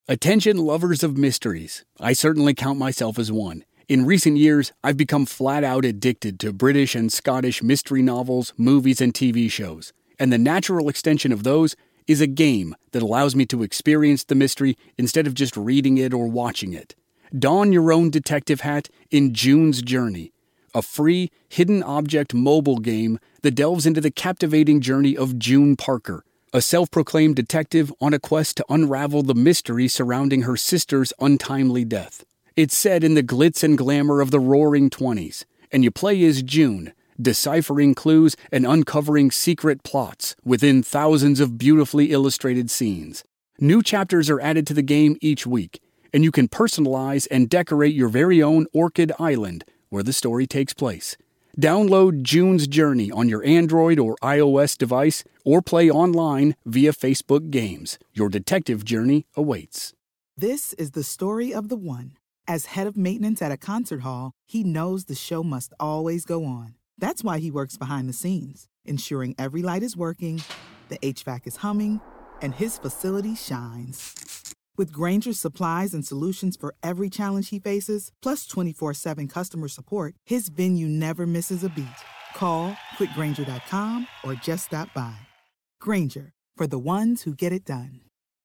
Attention lovers of mysteries. I certainly count myself as one. In recent years, I've become flat out addicted to British and Scottish mystery novels, movies, and TV shows. And the natural extension of those is a game that allows me to experience the mystery instead of just reading it or watching it. Don your own detective hat in June's Journey, a free, hidden object mobile game that delves into the captivating journey of June Parker, a self-proclaimed detective on a quest to unravel the mystery surrounding her sister's untimely death. It's set in the glitz and glamour of the Roaring '20s, and you play as June, deciphering clues and uncovering secret plots within thousands of beautifully illustrated scenes. New chapters are added to the game each week, and you can personalize and decorate your very own Orchid Island, where the story takes place. Download June's Journey on your Android or iOS device, or play online via Facebook Games. Your detective journey awaits. This is the story of the one. As head of maintenance at a concert hall, he knows the show must always go on. That's why he works behind the scenes, ensuring every light is working, the HVAC is humming, and his facility shines. With Grainger's supplies and solutions for every challenge he faces, plus 24/7 customer support, his venue never misses a beat. Call quickgrainger.com or just stop by. Grainger, for the ones who get it done.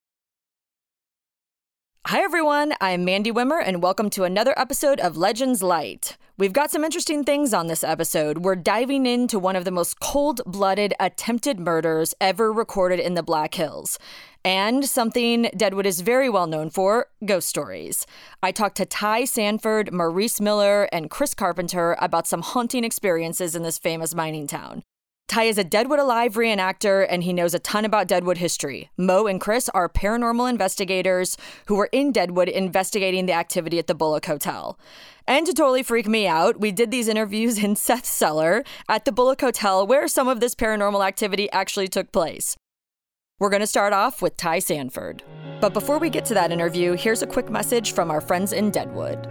Hi, everyone. I'm Mandy Wimmer, and welcome to another episode of Legends Light. We've got some interesting things on this episode. We're diving into one of the most cold-blooded attempted murders ever recorded in the Black Hills. And something Deadwood is very well known for, ghost stories. I talked to Ty Sanford, Maurice Miller, and Chris Carpenter about some haunting experiences in this famous mining town. Ty is a Deadwood Alive reenactor, and he knows a ton about Deadwood history. Mo and Chris are paranormal investigators who were in Deadwood investigating the activity at the Bullock Hotel. And to totally freak me out, we did these interviews in Seth's cellar at the Bullock Hotel, where some of this paranormal activity actually took place. We're going to start off with Ty Sanford. But before we get to that interview, here's a quick message from our friends in Deadwood.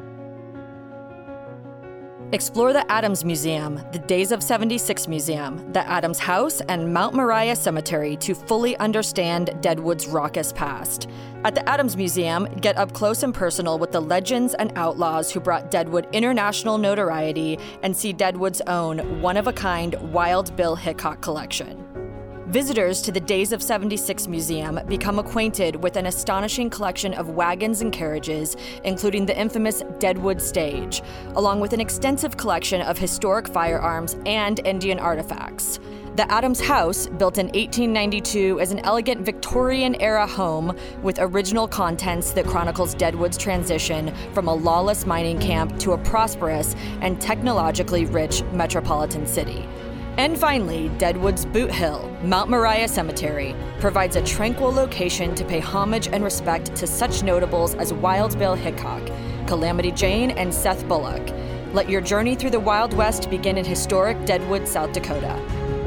Explore the Adams Museum, the Days of 76 Museum, the Adams House, and Mount Moriah Cemetery to fully understand Deadwood's raucous past. At the Adams Museum, get up close and personal with the legends and outlaws who brought Deadwood international notoriety and see Deadwood's own one-of-a-kind Wild Bill Hickok collection. Visitors to the Days of 76 Museum become acquainted with an astonishing collection of wagons and carriages, including the infamous Deadwood Stage, along with an extensive collection of historic firearms and Indian artifacts. The Adams House, built in 1892, is an elegant Victorian-era home with original contents that chronicles Deadwood's transition from a lawless mining camp to a prosperous and technologically rich metropolitan city. And finally, Deadwood's Boot Hill, Mount Moriah Cemetery, provides a tranquil location to pay homage and respect to such notables as Wild Bill Hickok, Calamity Jane, and Seth Bullock. Let your journey through the Wild West begin in historic Deadwood, South Dakota.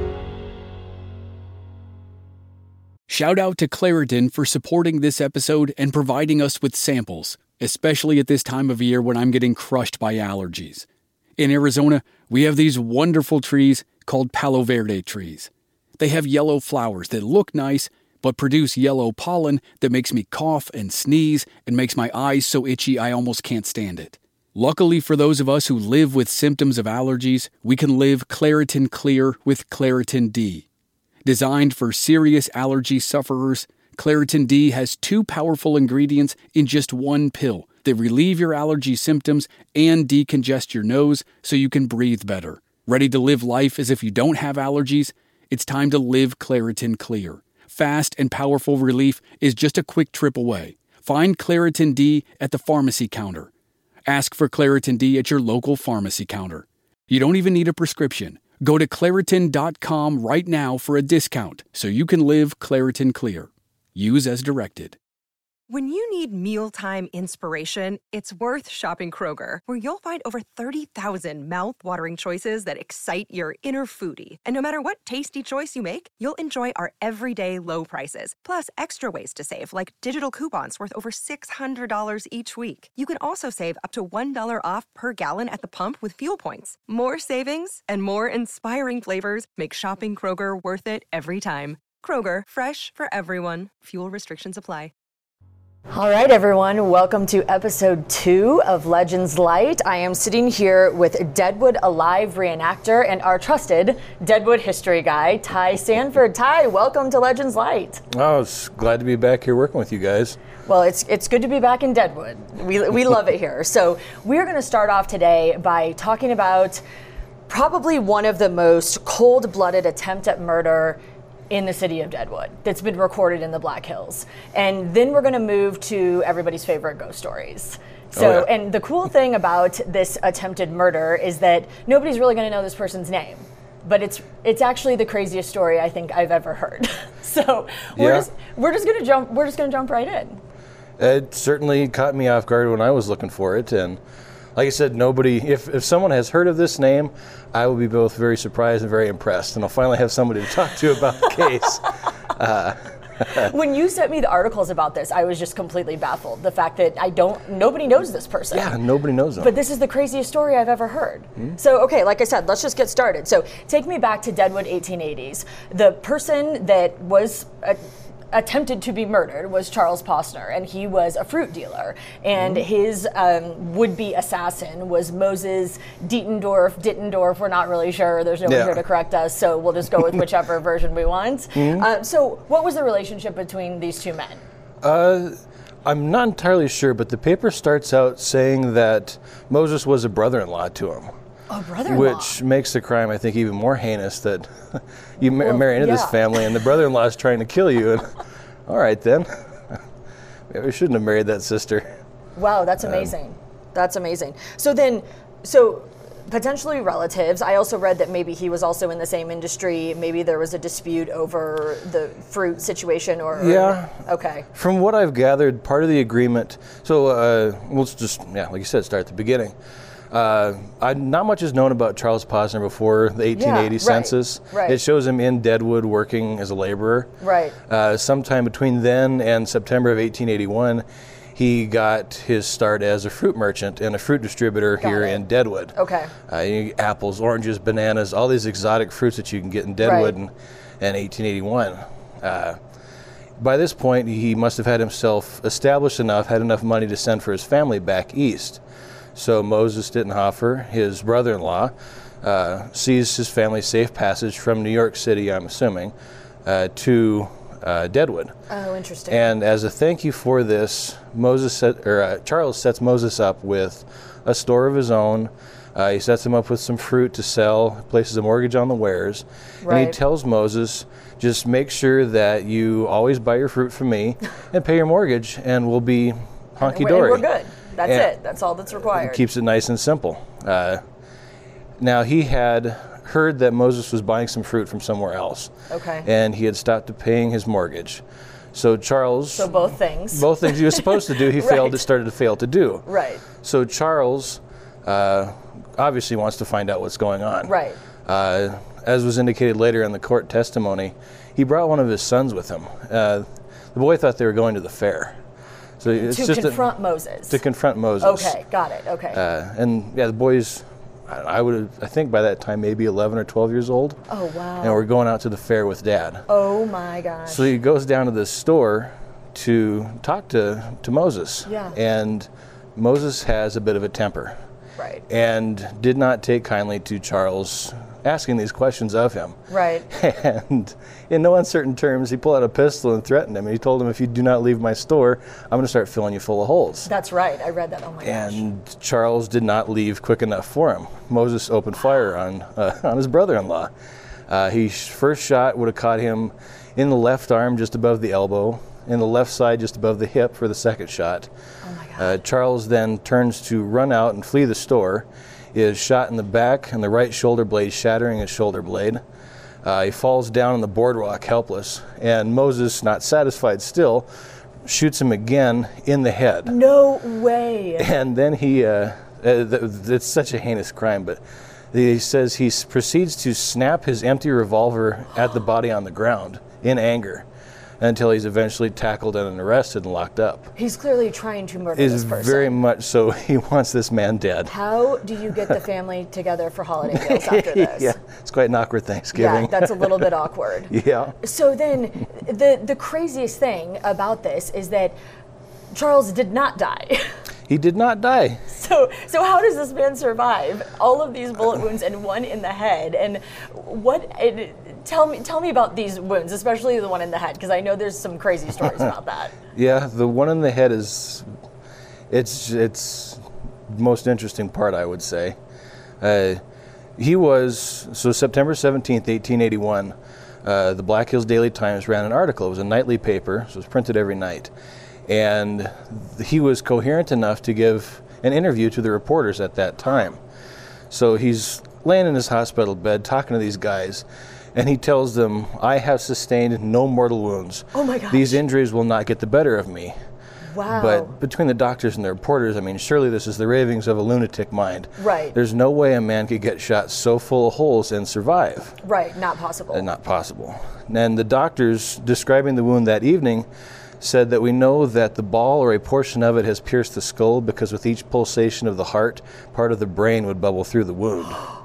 Shout out to Claritin for supporting this episode and providing us with samples, especially at this time of year when I'm getting crushed by allergies. In Arizona, we have these wonderful trees called Palo Verde trees. They have yellow flowers that look nice, but produce yellow pollen that makes me cough and sneeze and makes my eyes so itchy I almost can't stand it. Luckily for those of us who live with symptoms of allergies, we can live Claritin Clear with Claritin D. Designed for serious allergy sufferers, Claritin D has 2 powerful ingredients in just one pill that relieve your allergy symptoms and decongest your nose so you can breathe better. Ready to live life as if you don't have allergies? It's time to live Claritin Clear. Fast and powerful relief is just a quick trip away. Find Claritin D at the pharmacy counter. Ask for Claritin D at your local pharmacy counter. You don't even need a prescription. Go to Claritin.com right now for a discount so you can live Claritin Clear. Use as directed. When you need mealtime inspiration, it's worth shopping Kroger, where you'll find over 30,000 mouth-watering choices that excite your inner foodie. And no matter what tasty choice you make, you'll enjoy our everyday low prices, plus extra ways to save, like digital coupons worth over $600 each week. You can also save up to $1 off per gallon at the pump with fuel points. More savings and more inspiring flavors make shopping Kroger worth it every time. Kroger, fresh for everyone. Fuel restrictions apply. All right, everyone, welcome to episode 2 of Legends Light. I am sitting here with Deadwood Alive reenactor and our trusted Deadwood history guy, Ty Sanford. Ty, welcome to Legends Light. Oh, it's glad to be back here working with you guys. Well, it's good to be back in Deadwood. We love it here. So we're going to start off today by talking about probably one of the most cold-blooded attempt at murder in the city of Deadwood that's been recorded in the Black Hills. And then we're going to move to everybody's favorite ghost stories. So, And the cool thing about this attempted murder is that nobody's really going to know this person's name. But it's actually the craziest story I think I've ever heard. So we're just going to jump right in. It certainly caught me off guard when I was looking for it, and like I said, nobody, if someone has heard of this name, I will be both very surprised and very impressed, and I'll finally have somebody to talk to about the case. When you sent me the articles about this, I was just completely baffled. The fact that nobody knows this person. Yeah, nobody knows them. But this is the craziest story I've ever heard. Mm-hmm. So, okay, like I said, let's just get started. So, take me back to Deadwood 1880s. The person that was attempted to be murdered was Charles Posner, and he was a fruit dealer, and his would-be assassin was Moses Dittendorf, we're not really sure, there's no one here to correct us, so we'll just go with whichever version we want. So what was the relationship between these two men? I'm not entirely sure, but the paper starts out saying that Moses was a brother-in-law to him. Oh, brother-in-law. Which makes the crime, I think, even more heinous that you marry into this family and the brother-in-law is trying to kill you. And all right, then. Maybe we shouldn't have married that sister. Wow, that's amazing. That's amazing. So potentially relatives. I also read that maybe he was also in the same industry. Maybe there was a dispute over the fruit situation okay. From what I've gathered, part of the agreement, let's just, like you said, start at the beginning. Not much is known about Charles Posner before the 1880 census. Right. It shows him in Deadwood working as a laborer. Right. Sometime between then and September of 1881, he got his start as a fruit merchant and a fruit distributor here in Deadwood. Okay. Apples, oranges, bananas, all these exotic fruits that you can get in Deadwood in 1881. By this point, he must have had himself established enough, had enough money to send for his family back east. So Moses Dittenhofer, his brother-in-law, sees his family safe passage from New York City, I'm assuming, to Deadwood. Oh, interesting. And as a thank you for this, Charles sets Moses up with a store of his own. He sets him up with some fruit to sell, places a mortgage on the wares, and he tells Moses, just make sure that you always buy your fruit from me and pay your mortgage, and we'll be honky-dory. We're good. That's it. That's all that's required. Keeps it nice and simple. Now, he had heard that Moses was buying some fruit from somewhere else. Okay. And he had stopped paying his mortgage. So Charles... So both things. Both things he was supposed to do, he started to fail to do. Right. So Charles obviously wants to find out what's going on. Right. As was indicated later in the court testimony, he brought one of his sons with him. The boy thought they were going to the fair. So it's to confront Moses. To confront Moses. Okay, got it. Okay. The boys, I think by that time maybe 11 or 12 years old. Oh, wow. And we're going out to the fair with Dad. Oh my gosh. So he goes down to this store to talk to Moses. Yeah. And Moses has a bit of a temper. Right. And did not take kindly to Charles asking these questions of him. Right. And in no uncertain terms, he pulled out a pistol and threatened him. And he told him, if you do not leave my store, I'm going to start filling you full of holes. That's right. I read that. Oh my gosh. And Charles did not leave quick enough for him. Moses opened fire on his brother-in-law. His first shot would have caught him in the left arm just above the elbow, in the left side just above the hip for the second shot. Oh my God. Charles then turns to run out and flee the store, is shot in the back and the right shoulder blade, shattering his shoulder blade. He falls down on the boardwalk helpless, and Moses, not satisfied still, shoots him again in the head. No way. And then it's such a heinous crime, but he says he proceeds to snap his empty revolver at the body on the ground in anger until he's eventually tackled and arrested and locked up. He's clearly trying to murder this person. Very much so. He wants this man dead. How do you get the family together for holiday meals after this? Yeah, it's quite an awkward Thanksgiving. Yeah, that's a little bit awkward. Yeah. So then the craziest thing about this is that Charles did not die. He did not die. So how does this man survive all of these bullet wounds and one in the head? And tell me about these wounds, especially the one in the head, because I know there's some crazy stories about that. Yeah, the one in the head is, it's the most interesting part, I would say. September 17th, 1881, the Black Hills Daily Times ran an article. It was a nightly paper, so it was printed every night. And he was coherent enough to give an interview to the reporters at that time. So he's laying in his hospital bed talking to these guys, and he tells them, I have sustained no mortal wounds. Oh my gosh. These injuries will not get the better of me. Wow. But between the doctors and the reporters, I mean, surely this is the ravings of a lunatic mind. Right. There's no way a man could get shot so full of holes and survive. Right, not possible. Not possible. And the doctors describing the wound that evening said that we know that the ball or a portion of it has pierced the skull because with each pulsation of the heart, part of the brain would bubble through the wound.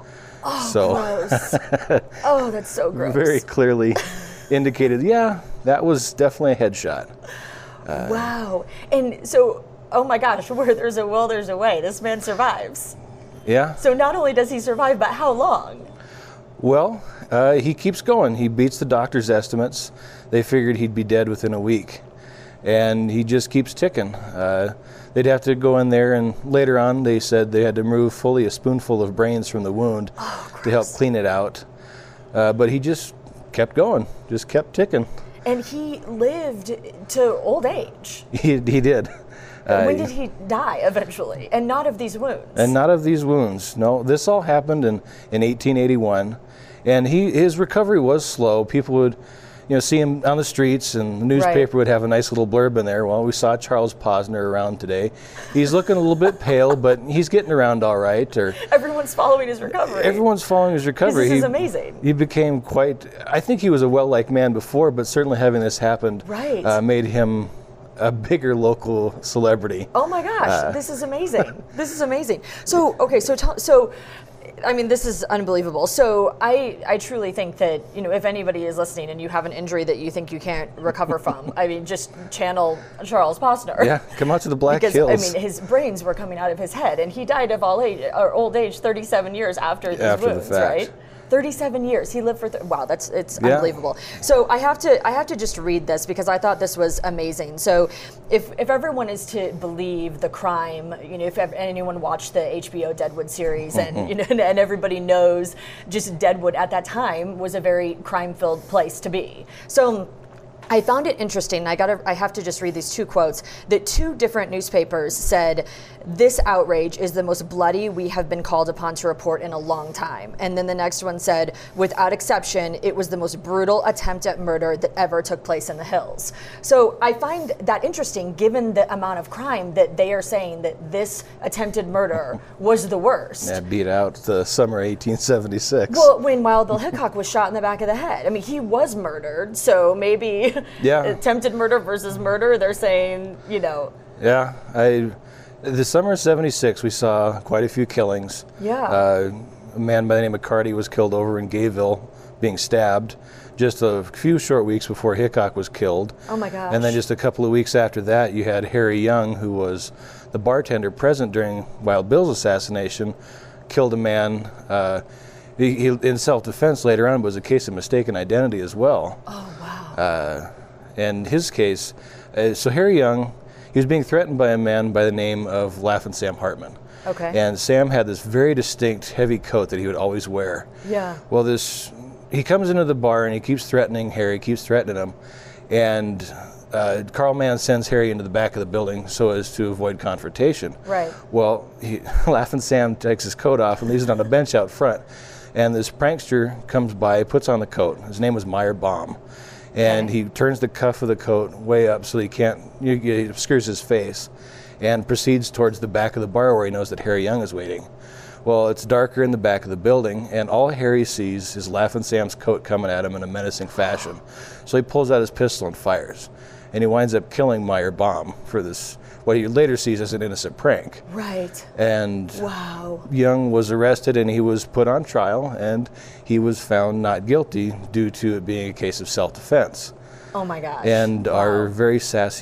Gross. Oh, that's so gross. Very clearly indicated, yeah, that was definitely a headshot. Wow. And so, oh my gosh, where there's a will, there's a way. This man survives. Yeah. So not only does he survive, but how long? Well, he keeps going. He beats the doctor's estimates. They figured he'd be dead within a week. And he just keeps ticking. They'd have to go in there, and later on they said they had to remove fully a spoonful of brains from the wound to help clean it out. But he just kept going, just kept ticking. And he lived to old age. He did. When did he die eventually? And not of these wounds? And not of these wounds. No, this all happened in 1881. And his recovery was slow. People would see him on the streets, and the newspaper would have a nice little blurb in there. Well, we saw Charles Posner around today. He's looking a little bit pale, but he's getting around all right. Or everyone's following his recovery. Everyone's following his recovery. This is amazing. He became I think he was a well-liked man before, but certainly having this happen made him a bigger local celebrity. Oh my gosh, this is amazing. This is amazing. So, okay, I mean, this is unbelievable. So I truly think that, if anybody is listening and you have an injury that you think you can't recover from, I mean, just channel Charles Posner. Yeah, come out to the Black Hills. I mean, his brains were coming out of his head, and he died of old age 37 years after these wounds, right? 37 years. He lived for wow, it's unbelievable. So I have to just read this because I thought this was amazing. So if everyone is to believe the crime, if anyone watched the HBO Deadwood series and and everybody knows just Deadwood at that time was a very crime-filled place to be. So I found it interesting. I have to just read these two quotes that two different newspapers said, "This outrage is the most bloody we have been called upon to report in a long time." And then the next one said, "Without exception, it was the most brutal attempt at murder that ever took place in the hills." So I find that interesting given the amount of crime that they are saying that this attempted murder was the worst. Yeah, beat out the summer 1876. Well, when Wild Bill Hickok was shot in the back of the head. I mean, he was murdered, so maybe attempted murder versus murder, they're saying, Yeah, the summer of 76, we saw quite a few killings. Yeah. A man by the name of Carty was killed over in Gayville, being stabbed, just a few short weeks before Hickok was killed. Oh my gosh. And then just a couple of weeks after that, you had Harry Young, who was the bartender present during Wild Bill's assassination, killed a man. He in self-defense later on was a case of mistaken identity as well. Oh, wow. And his case, so Harry Young, he was being threatened by a man by the name of Laugh-In Sam Hartman. Okay. And Sam had this very distinct heavy coat that he would always wear. Yeah. Well, he comes into the bar and he keeps threatening Harry, keeps threatening him. And Carl Mann sends Harry into the back of the building so as to avoid confrontation. Right. Well, Laugh-In Sam takes his coat off and leaves it on a bench out front. And this prankster comes by, puts on the coat. His name was Meyer Baum. And he turns the cuff of the coat way up so he obscures his face, and proceeds towards the back of the bar where he knows that Harry Young is waiting. Well, it's darker in the back of the building, and all Harry sees is Laugh-In Sam's coat coming at him in a menacing fashion. So he pulls out his pistol and fires. And he winds up killing Meyer Baum for this, what he later sees as an innocent prank. Right. And wow. Young was arrested and he was put on trial, and he was found not guilty due to it being a case of self-defense. Oh my gosh. And our very sassy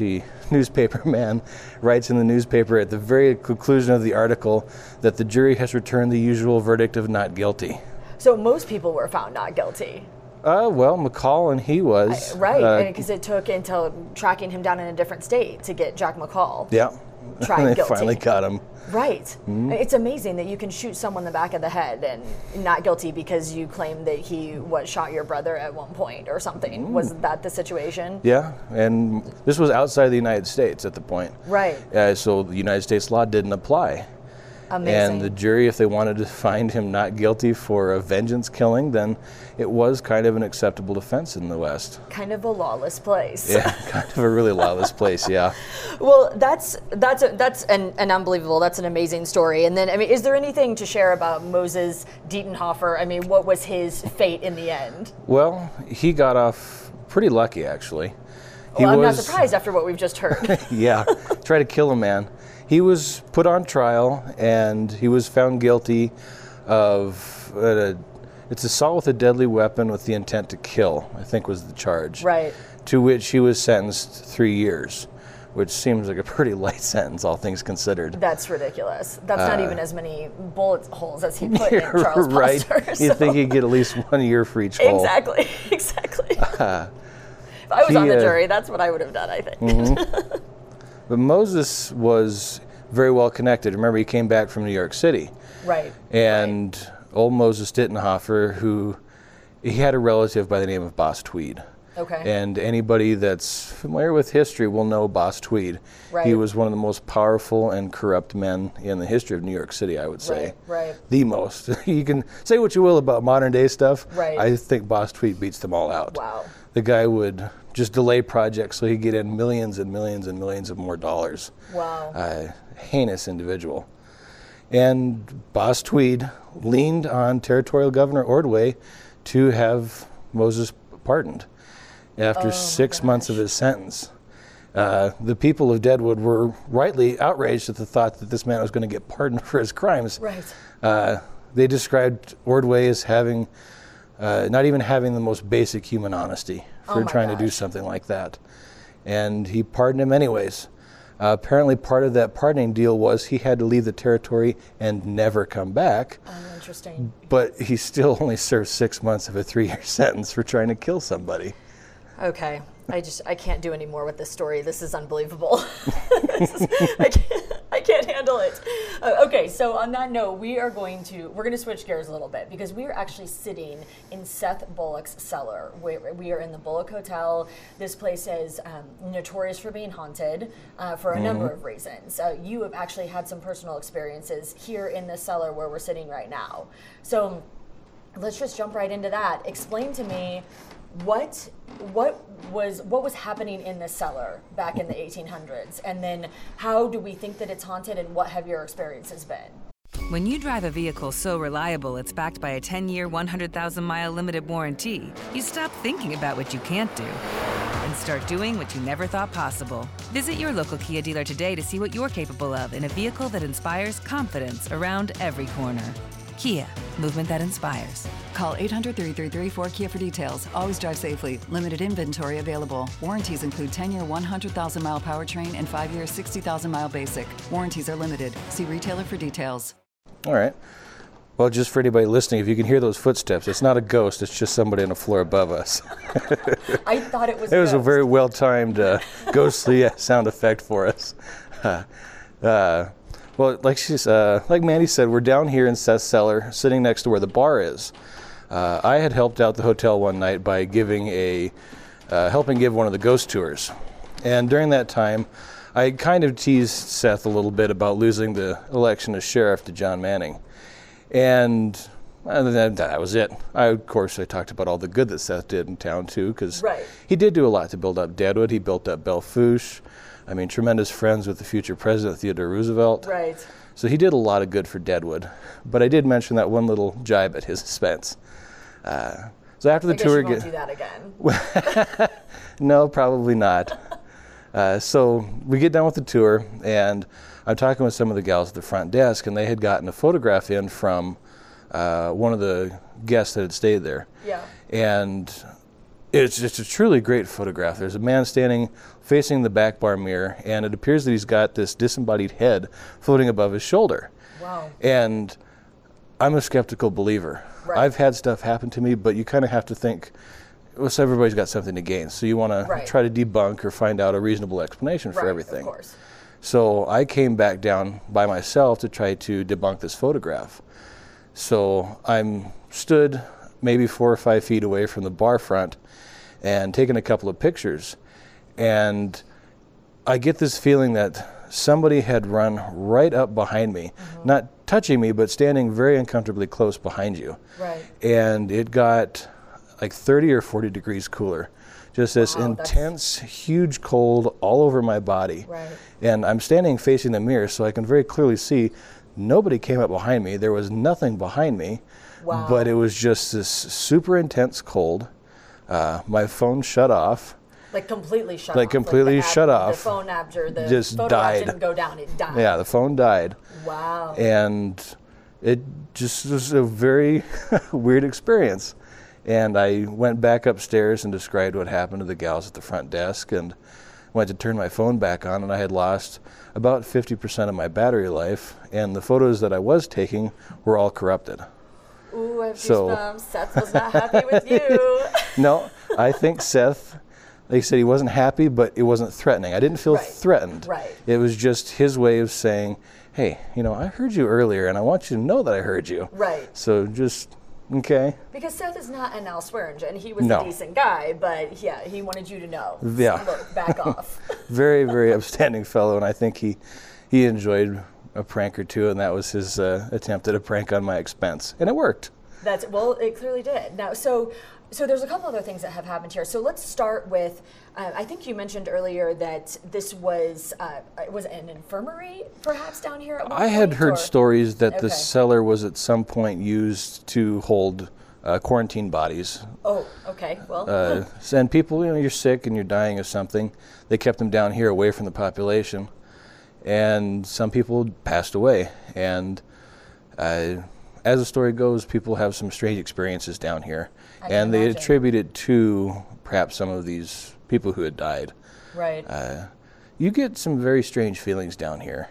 newspaper man writes in the newspaper at the very conclusion of the article that the jury has returned the usual verdict of not guilty. So most people were found not guilty. Well, McCall and he was. Right, because it took until tracking him down in a different state to get Jack McCall. Yeah. Tried They guilty. finally got him. Right. Mm-hmm. It's amazing that you can shoot someone in the back of the head and not guilty because you claim that he shot your brother at one point or something. Mm-hmm. Was that the situation? Yeah, and this was outside the United States at the point. Right. So the United States law didn't apply. Amazing. And the jury, if they wanted to find him not guilty for a vengeance killing, then it was kind of an acceptable defense in the West. Kind of a lawless place. Yeah, kind of a really lawless place, yeah. Well, that's an unbelievable. That's an amazing story. And then, I mean, is there anything to share about Moses Dietzenhofer? I mean, what was his fate in the end? Well, he got off pretty lucky, actually. I'm not surprised after what we've just heard. Yeah, try to kill a man. He was put on trial, and he was found guilty of it's assault with a deadly weapon with the intent to kill, I think was the charge. Right. To which he was sentenced 3 years, which seems like a pretty light sentence, all things considered. That's ridiculous. That's not even as many bullet holes as he put in Charles Right. Foster. You'd think he'd get at least 1 year for each hole. Exactly. If I was on the jury, that's what I would have done, I think. Mm-hmm. But Moses was very well connected. Remember, he came back from New York City. Right. And old Moses Dietzenhofer, he had a relative by the name of Boss Tweed. Okay. And anybody that's familiar with history will know Boss Tweed. Right. He was one of the most powerful and corrupt men in the history of New York City, I would say. Right. The most. You can say what you will about modern day stuff. Right. I think Boss Tweed beats them all out. Wow. The guy would just delay projects so he'd get in millions and millions and millions of more dollars. Wow. Heinous individual. And Boss Tweed leaned on Territorial Governor Ordway to have Moses pardoned after 6 months of his sentence. The people of Deadwood were rightly outraged at the thought that this man was going to get pardoned for his crimes. Right. They described Ordway as having, not even having the most basic human honesty for trying to do something like that. And he pardoned him anyways. Apparently part of that pardoning deal was he had to leave the territory and never come back. Oh, interesting. But he still only served 6 months of a 3-year sentence for trying to kill somebody. Okay. I can't do any more with this story. This is unbelievable. I can't handle it. Okay, so on that note, we're going to switch gears a little bit because we are actually sitting in Seth Bullock's cellar. We are in the Bullock Hotel. This place is notorious for being haunted for a number of reasons. You have actually had some personal experiences here in this cellar where we're sitting right now. So let's just jump right into that. Explain to me what was happening in this cellar back in the 1800s, and then how do we think that it's haunted, and what have your experiences been? When you drive a vehicle so reliable it's backed by a 10-year, 100,000-mile limited warranty, you stop thinking about what you can't do and start doing what you never thought possible. Visit your local Kia dealer today to see what you're capable of in a vehicle that inspires confidence around every corner. Kia, movement that inspires. Call 800-333-4KIA for details. Always drive safely. Limited inventory available. Warranties include 10-year 100,000-mile powertrain and 5-year 60,000-mile basic. Warranties are limited. See retailer for details. All right. Well, just for anybody listening, if you can hear those footsteps, it's not a ghost. It's just somebody on the floor above us. I thought it was. It was a very well-timed ghostly sound effect for us. Well, like Mandy said, we're down here in Seth's cellar, sitting next to where the bar is. I had helped out the hotel one night by helping give one of the ghost tours. And during that time, I kind of teased Seth a little bit about losing the election as sheriff to John Manning. And that was it. Of course, I talked about all the good that Seth did in town, too, because he did do a lot to build up Deadwood. He built up Belle Fourche. I mean, tremendous friends with the future president, Theodore Roosevelt. Right. So he did a lot of good for Deadwood. But I did mention that one little jibe at his expense. So after the tour, you won't do that again. No, probably not. So we get done with the tour, and I'm talking with some of the gals at the front desk, and they had gotten a photograph in from one of the guests that had stayed there. Yeah. And It's a truly great photograph. There's a man standing facing the back bar mirror, and it appears that he's got this disembodied head floating above his shoulder. Wow. And I'm a skeptical believer. Right. I've had stuff happen to me, but you kind of have to think, well, so everybody's got something to gain. So you want to try to debunk or find out a reasonable explanation for everything. Of course. So I came back down by myself to try to debunk this photograph. So I'm stood maybe 4 or 5 feet away from the bar front and taking a couple of pictures. And I get this feeling that somebody had run right up behind me, not touching me, but standing very uncomfortably close behind you. Right. And it got like 30 or 40 degrees cooler. Just this intense, huge cold all over my body. Right. And I'm standing facing the mirror, so I can very clearly see nobody came up behind me. There was nothing behind me. Wow. But it was just this super intense cold. My phone shut off. Like completely shut off. Like completely shut off. The phone after the just photo died. didn't go down, it died. Yeah, the phone died. Wow. And it just was a very weird experience. And I went back upstairs and described what happened to the gals at the front desk, and went to turn my phone back on, and I had lost about 50% of my battery life, and the photos that I was taking were all corrupted. Ooh, I have goosebumps. Seth was not happy with you. No, I think Seth, like I said, he wasn't happy, but it wasn't threatening. I didn't feel threatened. Right. It was just his way of saying, hey, I heard you earlier, and I want you to know that I heard you. Right. So just, okay. Because Seth is not an Al Swearingen. He was a decent guy, but yeah, he wanted you to know. Yeah. Look, back off. Very, very upstanding fellow, and I think he enjoyed a prank or two, and that was his attempt at a prank on my expense, and it worked. Well, it clearly did. Now, so there's a couple other things that have happened here. So let's start with, I think you mentioned earlier that this was an infirmary perhaps down here at one point? I had heard stories that the cellar was at some point used to hold quarantine bodies. Oh, okay. Well. And people, you're sick and you're dying of something. They kept them down here away from the population. And some people passed away. And as the story goes, people have some strange experiences down here. And they attribute it to perhaps some of these people who had died. Right. You get some very strange feelings down here.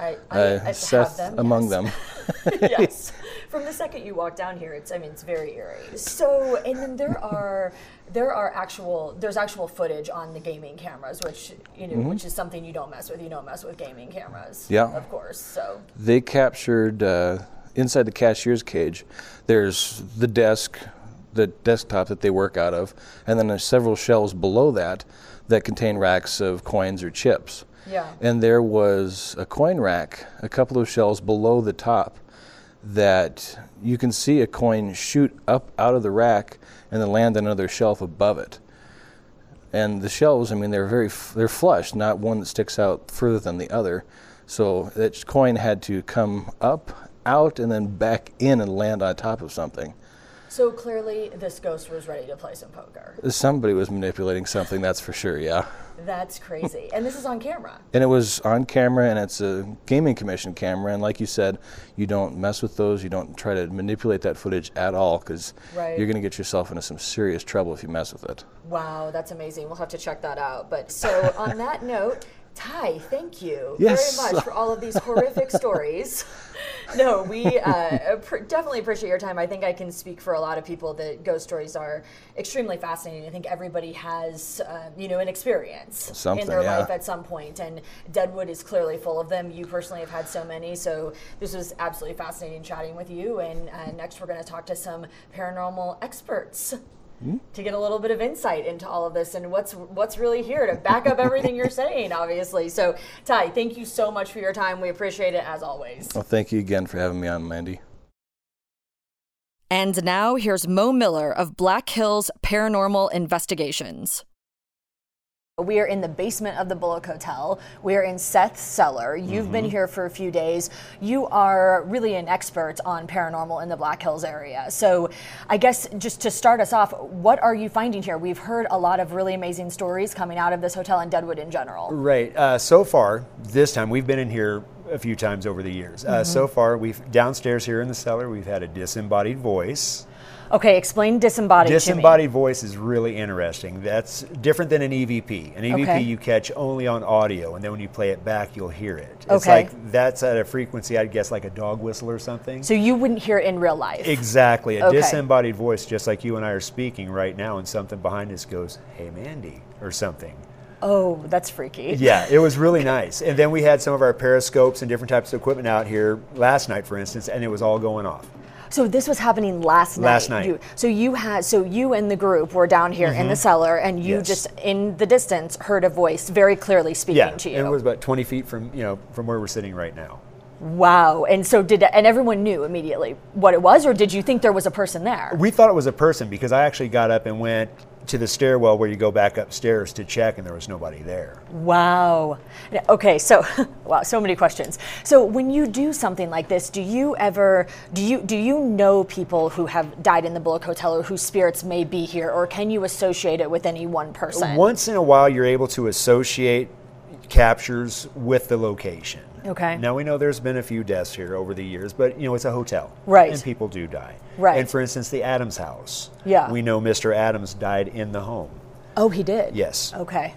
I Seth have them, among them. Yes. From the second you walk down here, it's very eerie. So, and then there's actual footage on the gaming cameras, which which is something you don't mess with. You don't mess with gaming cameras. Yeah. Of course. So they captured inside the cashier's cage. There's the desktop that they work out of, and then there's several shelves below that contain racks of coins or chips. Yeah. And there was a coin rack, a couple of shelves below the top, that you can see a coin shoot up out of the rack and then land on another shelf above it. And the shelves, they're flush, not one that sticks out further than the other. So that coin had to come up, out, and then back in and land on top of something. So clearly this ghost was ready to play some poker. Somebody was manipulating something, that's for sure, yeah. That's crazy. And this is on camera. And it was on camera, and it's a gaming commission camera. And like you said, you don't mess with those. You don't try to manipulate that footage at all, because you're going to get yourself into some serious trouble if you mess with it. Wow, that's amazing. We'll have to check that out. But so on that note, Ty, thank you very much for all of these horrific stories. No, we definitely appreciate your time. I think I can speak for a lot of people that ghost stories are extremely fascinating. I think everybody has, an experience in their life at some point, and Deadwood is clearly full of them. You personally have had so many, so this was absolutely fascinating chatting with you. And next we're going to talk to some paranormal experts to get a little bit of insight into all of this and what's really here to back up everything you're saying, obviously. So, Ty, thank you so much for your time. We appreciate it, as always. Well, thank you again for having me on, Mandy. And now here's Mo Miller of Black Hills Paranormal Investigations. We are in the basement of the Bullock Hotel. We are in Seth's cellar. You've been here for a few days. You are really an expert on paranormal in the Black Hills area. So I guess just to start us off, what are you finding here? We've heard a lot of really amazing stories coming out of this hotel and Deadwood in general. Right. So far, this time, we've been in here a few times over the years. So far, downstairs here in the cellar, we've had a disembodied voice. Okay, explain disembodied to me. Disembodied voice is really interesting. That's different than an EVP. An EVP you catch only on audio, and then when you play it back, you'll hear it. It's like that's at a frequency, I'd guess, like a dog whistle or something. So you wouldn't hear it in real life? Exactly. A disembodied voice, just like you and I are speaking right now, and something behind us goes, "Hey, Mandy," or something. Oh, that's freaky. Yeah, it was really nice. And then we had some of our periscopes and different types of equipment out here last night, for instance, and it was all going off. So this was happening last night. Last night. So you and the group were down here in the cellar, and you just in the distance heard a voice very clearly speaking to you. Yeah, it was about 20 feet from from where we're sitting right now. Wow. And so and everyone knew immediately what it was, or did you think there was a person there? We thought it was a person because I actually got up and went to the stairwell where you go back upstairs to check, and there was nobody there. Wow. Okay, so wow, so many questions. So when you do something like this, do you know people who have died in the Bullock Hotel or whose spirits may be here, or can you associate it with any one person? Once in a while, you're able to associate captures with the location. Okay. Now we know there's been a few deaths here over the years, but it's a hotel. Right. And people do die. Right. And for instance, the Adams house. Yeah. We know Mr. Adams died in the home. Oh, he did? Yes. Okay.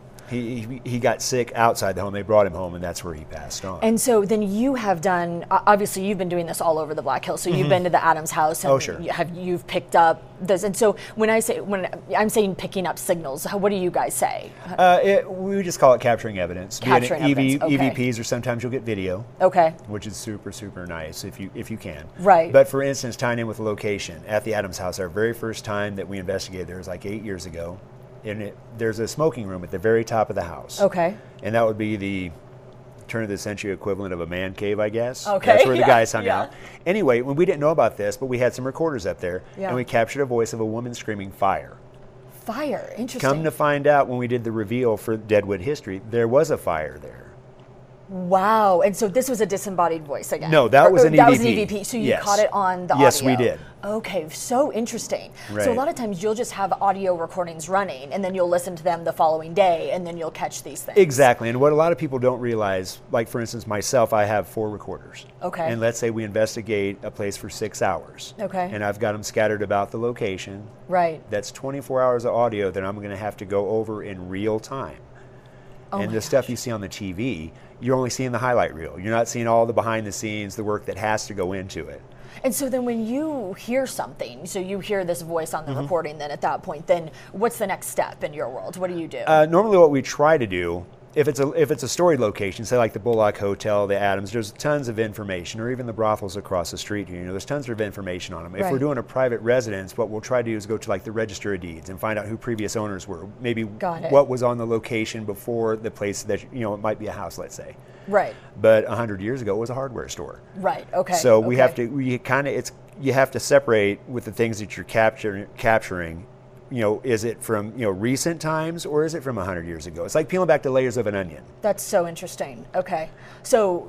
He got sick outside the home. They brought him home, and that's where he passed on. And so then you have done, obviously you've been doing this all over the Black Hills, so you've been to the Adams house, and sure. You've picked up this. And so when I'm saying picking up signals, what do you guys say? We just call it capturing evidence. Capturing evidence, okay. EVPs, or sometimes you'll get video. Okay. Which is super, super nice if you can. Right. But for instance, tying in with the location, at the Adams house, our very first time that we investigated there was like 8 years ago. And there's a smoking room at the very top of the house. Okay. And that would be the turn of the century equivalent of a man cave, I guess. Okay. That's where the guys hung out. Anyway, when we didn't know about this, but we had some recorders up there, and we captured a voice of a woman screaming fire. Fire, interesting. Come to find out, when we did the reveal for Deadwood history, there was a fire there. Wow. And so this was a disembodied voice again? No, that was an EVP. That was an EVP. So you caught it on the audio? Yes, we did. Okay, so interesting. Right. So a lot of times you'll just have audio recordings running, and then you'll listen to them the following day, and then you'll catch these things. Exactly. And what a lot of people don't realize, like for instance myself, I have 4 recorders. Okay. And let's say we investigate a place for 6 hours. Okay. And I've got them scattered about the location. Right. That's 24 hours of audio that I'm going to have to go over in real time. And the stuff you see on the TV, you're only seeing the highlight reel. You're not seeing all the behind the scenes, the work that has to go into it. And so then when you hear something, so you hear this voice on the recording, then at that point, then what's the next step in your world? What do you do? Normally what we try to do, if it's a storied location, say like the Bullock Hotel, the Adams, there's tons of information, or even the brothels across the street here, there's tons of information on them. If we're doing a private residence, what we'll try to do is go to like the Register of Deeds and find out who previous owners were, maybe what was on the location before the place that, it might be a house, let's say. Right. But 100 years ago, it was a hardware store. Right, okay. So you have to separate with the things that you're capturing. Is it from, recent times, or is it from 100 years ago? It's like peeling back the layers of an onion. That's so interesting. Okay. So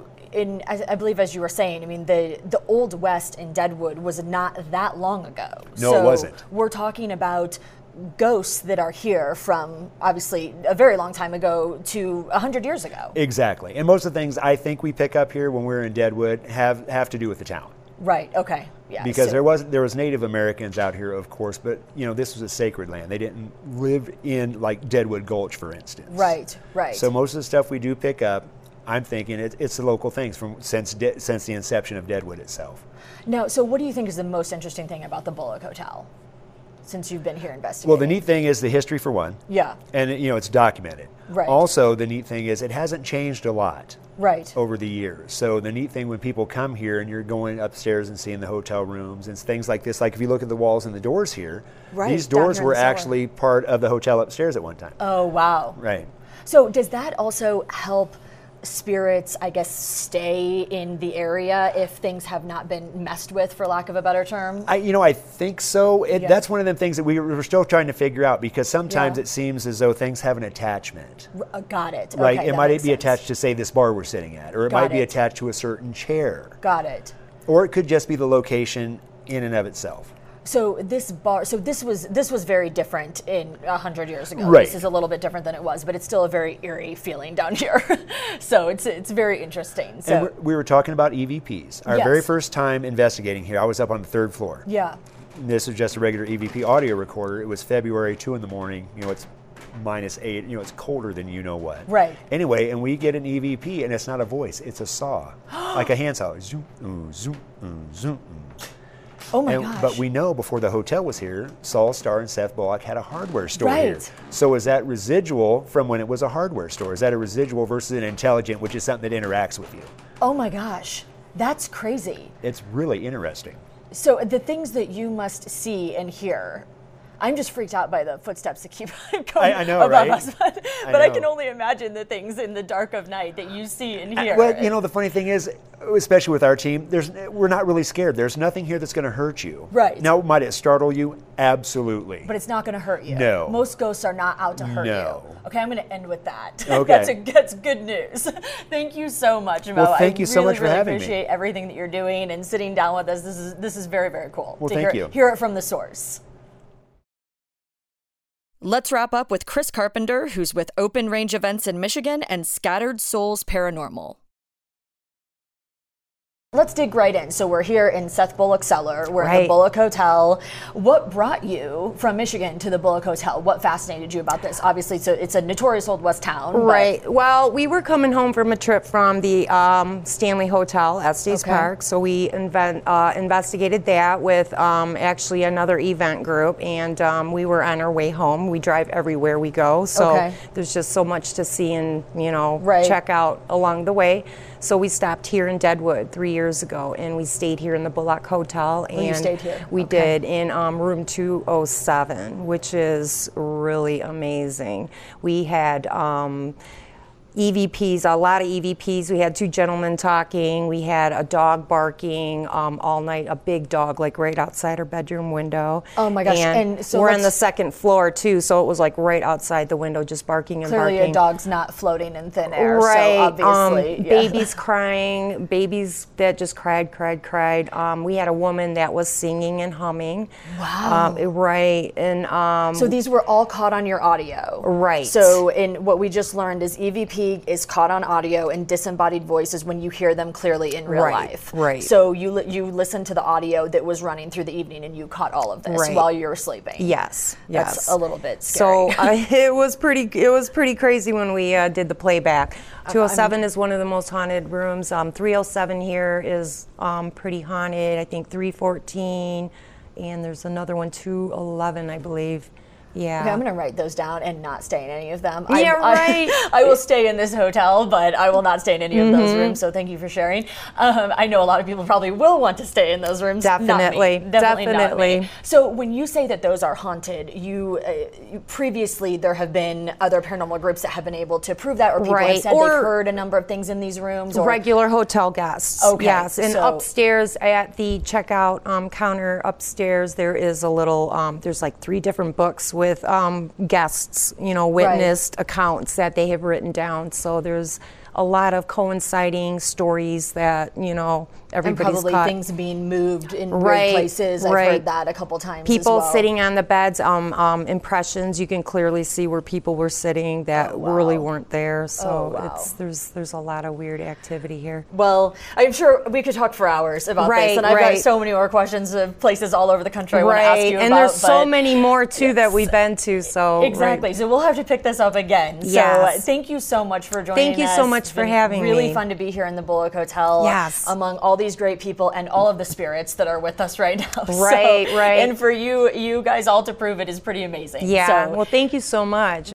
I believe, as you were saying, I mean, the Old West in Deadwood was not that long ago. No, it wasn't. We're talking about ghosts that are here from, obviously, a very long time ago to 100 years ago. Exactly. And most of the things I think we pick up here when we're in Deadwood have to do with the town. Right, okay. Yeah. Because there was Native Americans out here, of course, but this was a sacred land. They didn't live in like Deadwood Gulch, for instance. Right, right. So most of the stuff we do pick up, I'm thinking it's the local things since the inception of Deadwood itself. Now, so what do you think is the most interesting thing about the Bullock Hotel since you've been here investigating? Well, the neat thing is the history, for one. Yeah. And it's documented. Right. Also, the neat thing is it hasn't changed a lot. Right. Over the years. So the neat thing when people come here and you're going upstairs and seeing the hotel rooms and things like this, like if you look at the walls and the doors here, these doors were actually part of the hotel upstairs at one time. Oh, wow. Right. So does that also help spirits, I guess, stay in the area if things have not been messed with, for lack of a better term? I think so. That's one of the things that we're still trying to figure out, because sometimes it seems as though things have an attachment. Got it. Right. Okay, it might be attached to, say, this bar we're sitting at, or it might be attached to a certain chair. Got it. Or it could just be the location in and of itself. So this was very different in 100 years ago. Right. This is a little bit different than it was, but it's still a very eerie feeling down here. So it's very interesting. So and we were talking about EVPs. Our very first time investigating here, I was up on the 3rd floor. Yeah. this is just a regular EVP audio recorder. It was February, 2 in the morning. You know, it's -8. You know, it's colder than you know what. Right. Anyway, and we get an EVP, and it's not a voice. It's a saw, like a hand saw. Zoom, zoom, zoom. Oh my gosh. But we know before the hotel was here, Saul Starr and Seth Bullock had a hardware store here. Right. So is that residual from when it was a hardware store? Is that a residual versus an intelligent, which is something that interacts with you? Oh my gosh, that's crazy. It's really interesting. So the things that you must see and hear, I'm just freaked out by the footsteps that keep going I know, above right? us. But I can only imagine the things in the dark of night that you see and hear. Well, you know, the funny thing is, especially with our team, we're not really scared. There's nothing here that's going to hurt you. Right. Now, might it startle you? Absolutely. But it's not going to hurt you. No. Most ghosts are not out to hurt No. you. Okay, I'm going to end with that. Okay. That's good news. Thank you so much, Mo. Well, thank you so much for having me. I appreciate everything that you're doing and sitting down with us. This is very, very cool. Well, to thank you. Hear it from the source. Let's wrap up with Chris Carpenter, who's with Open Range Events in Michigan and Scattered Souls Paranormal. Let's dig right in. So we're here in Seth Bullock's cellar. We're in the Bullock Hotel. What brought you from Michigan to the Bullock Hotel? What fascinated you about this? Obviously, it's a notorious Old West town. Right. Well, we were coming home from a trip from the Stanley Hotel, Estes Park. So we investigated that with actually another event group, and we were on our way home. We drive everywhere we go, so there's just so much to see and check out along the way. So we stopped here in Deadwood 3 years ago, and we stayed here in the Bullock Hotel. And you stayed here? We did in room 207, which is really amazing. We had EVPs, a lot of EVPs. We had two gentlemen talking. We had a dog barking all night, a big dog, like right outside our bedroom window. Oh my gosh. And so we're on the second floor too, so it was like right outside the window, just barking and barking. Clearly a dog's not floating in thin air, right. so obviously. Babies crying, babies that just cried. We had a woman that was singing and humming. Wow. Right. And so these were all caught on your audio. Right. So what we just learned is EVP is caught on audio, and disembodied voices when you hear them clearly in real life. Right. So you listened to the audio that was running through the evening, and you caught all of this while you were sleeping. Yes. That's a little bit scary. So it was pretty crazy when we did the playback. 207 is one of the most haunted rooms. 307 here is pretty haunted. I think 314, and there's another one, 211, I believe. Yeah. Okay, I'm going to write those down and not stay in any of them. Right. I will stay in this hotel, but I will not stay in any of those rooms, so thank you for sharing. I know a lot of people probably will want to stay in those rooms. Definitely. Not me. Definitely. Not me. So when you say that those are haunted, you previously there have been other paranormal groups that have been able to prove that, or people have said they've heard a number of things in these rooms? Or regular hotel guests. Okay. Yes, and upstairs at the checkout counter upstairs, there is a little, there's like 3 different books with guests, witnessed accounts that they have written down. So there's a lot of coinciding stories that, everybody's and probably caught. Things being moved in weird places. I've heard that a couple times. People as well. sitting on the beds, impressions. You can clearly see where people were sitting that really weren't there. So there's a lot of weird activity here. Well, I'm sure we could talk for hours about this, and I've got so many more questions of places all over the country I want to ask you about. And there's so many more too that we've been to. So exactly. So we'll have to pick this up again. Yes. So thank you so much for joining us. Thank you so much for having me. Really fun to be here in the Bullock Hotel. Yes. Among all these great people and all of the spirits that are with us right now. Right. And for you guys all to prove it is pretty amazing. Yeah. Well, thank you so much.